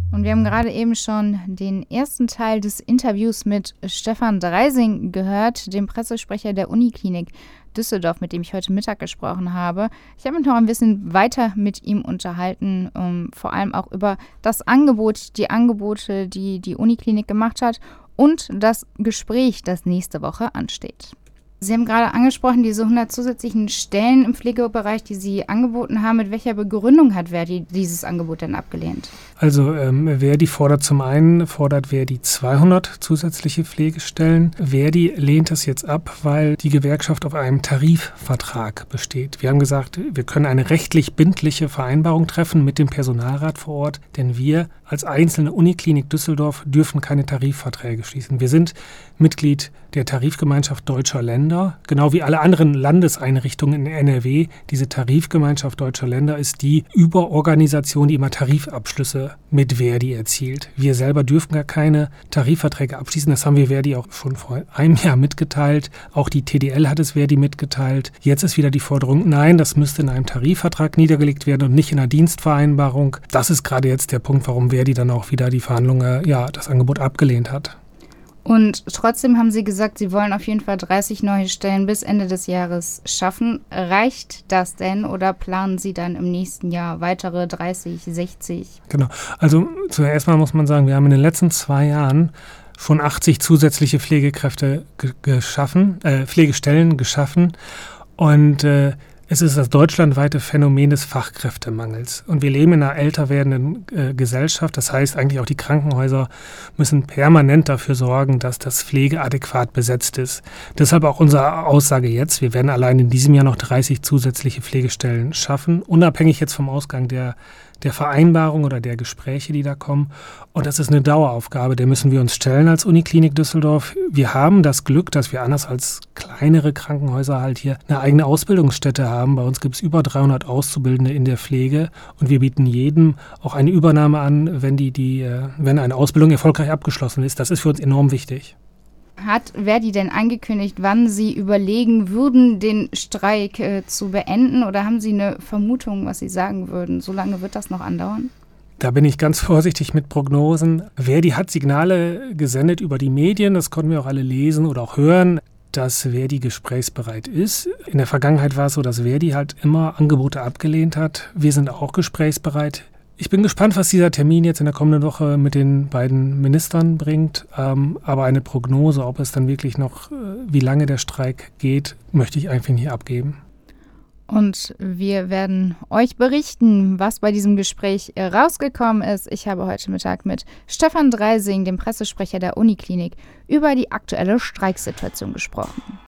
Und wir haben gerade eben schon den ersten Teil des Interviews mit Stefan Dreising gehört, dem Pressesprecher der Uniklinik Düsseldorf, mit dem ich heute Mittag gesprochen habe. Ich habe mich noch ein bisschen weiter mit ihm unterhalten, vor allem auch über das Angebot, die Angebote, die die Uniklinik gemacht hat und das Gespräch, das nächste Woche ansteht. Sie haben gerade angesprochen, diese 100 zusätzlichen Stellen im Pflegebereich, die Sie angeboten haben. Mit welcher Begründung hat Verdi dieses Angebot denn abgelehnt? Also Verdi fordert 200 zusätzliche Pflegestellen. Verdi lehnt das jetzt ab, weil die Gewerkschaft auf einem Tarifvertrag besteht. Wir haben gesagt, wir können eine rechtlich bindliche Vereinbarung treffen mit dem Personalrat vor Ort, denn wir als einzelne Uniklinik Düsseldorf dürfen keine Tarifverträge schließen. Wir sind Mitglied der Tarifgemeinschaft Deutscher Länder, genau wie alle anderen Landeseinrichtungen in NRW. Diese Tarifgemeinschaft Deutscher Länder ist die Überorganisation, die immer Tarifabschlüsse mit Verdi erzielt. Wir selber dürfen gar keine Tarifverträge abschließen. Das haben wir Verdi auch schon vor einem Jahr mitgeteilt. Auch die TDL hat es Verdi mitgeteilt. Jetzt ist wieder die Forderung, nein, das müsste in einem Tarifvertrag niedergelegt werden und nicht in einer Dienstvereinbarung. Das ist gerade jetzt der Punkt, warum Verdi dann auch wieder die Verhandlungen, das Angebot abgelehnt hat. Und trotzdem haben Sie gesagt, Sie wollen auf jeden Fall 30 neue Stellen bis Ende des Jahres schaffen. Reicht das denn oder planen Sie dann im nächsten Jahr weitere 30, 60? Genau. Also zuerst mal muss man sagen, wir haben in den letzten 2 Jahren schon 80 zusätzliche Pflegekräfte Pflegestellen geschaffen. Und es ist das deutschlandweite Phänomen des Fachkräftemangels. Und wir leben in einer älter werdenden Gesellschaft. Das heißt, eigentlich auch die Krankenhäuser müssen permanent dafür sorgen, dass das Pflege adäquat besetzt ist. Deshalb auch unsere Aussage jetzt. Wir werden allein in diesem Jahr noch 30 zusätzliche Pflegestellen schaffen, unabhängig jetzt vom Ausgang der Vereinbarung oder der Gespräche, die da kommen. Und das ist eine Daueraufgabe, der müssen wir uns stellen als Uniklinik Düsseldorf. Wir haben das Glück, dass wir anders als kleinere Krankenhäuser halt hier eine eigene Ausbildungsstätte haben. Bei uns gibt es über 300 Auszubildende in der Pflege und wir bieten jedem auch eine Übernahme an, wenn eine Ausbildung erfolgreich abgeschlossen ist. Das ist für uns enorm wichtig. Hat Verdi denn angekündigt, wann Sie überlegen würden, den Streik zu beenden? Oder haben Sie eine Vermutung, was Sie sagen würden? So lange wird das noch andauern? Da bin ich ganz vorsichtig mit Prognosen. Verdi hat Signale gesendet über die Medien, das konnten wir auch alle lesen oder auch hören, dass Verdi gesprächsbereit ist. In der Vergangenheit war es so, dass Verdi halt immer Angebote abgelehnt hat. Wir sind auch gesprächsbereit. Ich bin gespannt, was dieser Termin jetzt in der kommenden Woche mit den beiden Ministern bringt. Aber eine Prognose, ob es dann wirklich noch, wie lange der Streik geht, möchte ich einfach nicht abgeben. Und wir werden euch berichten, was bei diesem Gespräch rausgekommen ist. Ich habe heute Mittag mit Stefan Dreising, dem Pressesprecher der Uniklinik, über die aktuelle Streiksituation gesprochen.